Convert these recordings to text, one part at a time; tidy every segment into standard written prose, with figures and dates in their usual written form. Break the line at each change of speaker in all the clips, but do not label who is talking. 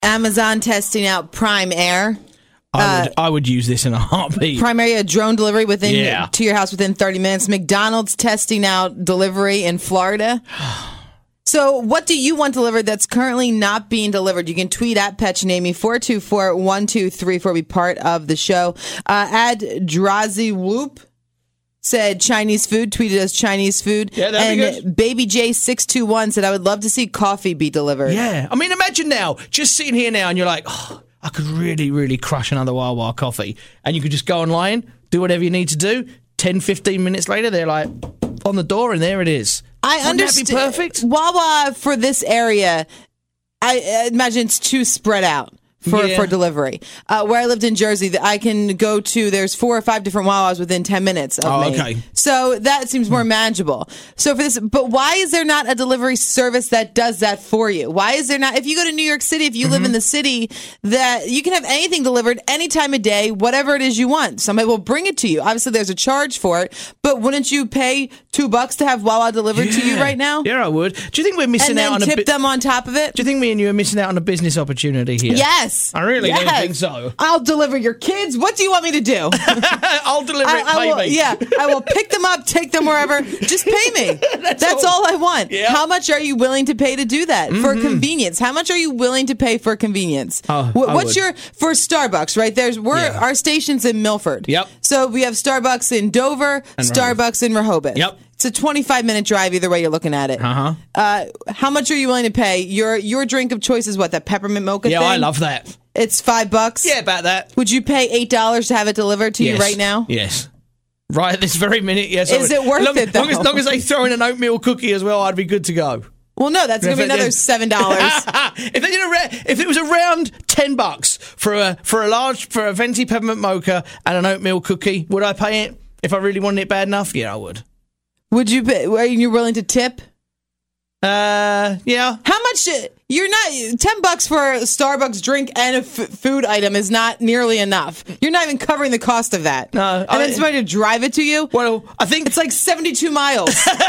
Amazon testing out Prime Air.
I would use this in a heartbeat.
Prime Air drone delivery to your house within 30 minutes. McDonald's testing out delivery in Florida. So what do you want delivered that's currently not being delivered? You can tweet at Petchnamy 424-1234. Be part of the show. Add Drazi Whoop said Chinese food, tweeted as Chinese food.
Yeah, that'd be good.
Baby J621 said, I would love to see coffee be delivered.
Yeah. I mean, imagine now, just sitting here now and you're like, oh, I could really, really crush another Wawa coffee. And you could just go online, do whatever you need to do. 10, 15 minutes later, they're like on the door and there it is.
I
Wouldn't
understand.
that be perfect?
Wawa for this area, I imagine it's too spread out for delivery. Where I lived in Jersey, I can go to, there's 4 or 5 different Wawas within 10 minutes of me.
Okay.
So that seems more manageable. So for this, but why is there not a delivery service that does that for you? Why is there not, if you go to New York City, if you live in the city, that you can have anything delivered any time of day, whatever it is you want. Somebody will bring it to you. Obviously there's a charge for it, but wouldn't you pay $2 to have Wawa delivered to you right now?
Yeah, I would. Do you think we're missing out on
and then tip them on top of it?
Do you think me and you are missing out on a business opportunity here?
Yes.
I really don't think so.
I'll deliver your kids. What do you want me to do?
I'll deliver it, pay me.
Yeah, I will pick them up, take them wherever. Just pay me. That's all I want.
Yeah.
How much are you willing to pay to do that? For convenience? How much are you willing to pay for convenience? What's for Starbucks, right? Our station's in Milford.
Yep.
So we have Starbucks in Dover, Starbucks in Rehoboth.
Yep.
It's a 25-minute drive either way you're looking at it. How much are you willing to pay? Your drink of choice is what? That peppermint mocha thing?
Yeah, I love that.
It's $5?
Yeah, about that.
Would you pay $8 to have it delivered to you right now?
Yes. Right at this very minute, yes.
Is it worth it, though?
Long as they throw in an oatmeal cookie as well, I'd be good to go.
Well, no, that's going to be another $7.
If it was around $10 for a venti peppermint mocha and an oatmeal cookie, would I pay it? If I really wanted it bad enough, yeah, I would.
Would you pay? Are you willing to tip?
Yeah.
How much? You're not $10 for a Starbucks drink and a food item is not nearly enough. You're not even covering the cost of that.
No,
and then somebody to drive it to you.
Well, I think
it's like 72 miles.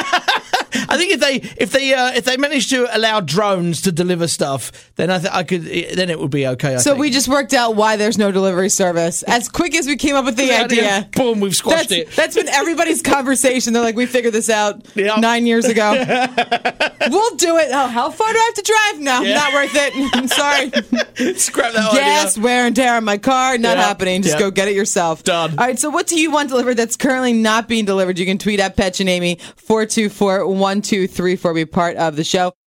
I think if they manage to allow drones to deliver stuff, then I could. Then it would be okay. I think.
We just worked out why there's no delivery service. As quick as we came up with the idea,
boom, we've squashed it.
That's been everybody's conversation. They're like, we figured this out 9 years ago. We'll do it. Oh, how far do I have to drive? No, not worth it. I'm sorry.
Scrap that
Gas,
idea.
wear and tear on my car, not happening. Just go get it yourself.
Done.
All right, so what do you want delivered that's currently not being delivered? You can tweet at Petchnamy 424-1234. Be part of the show.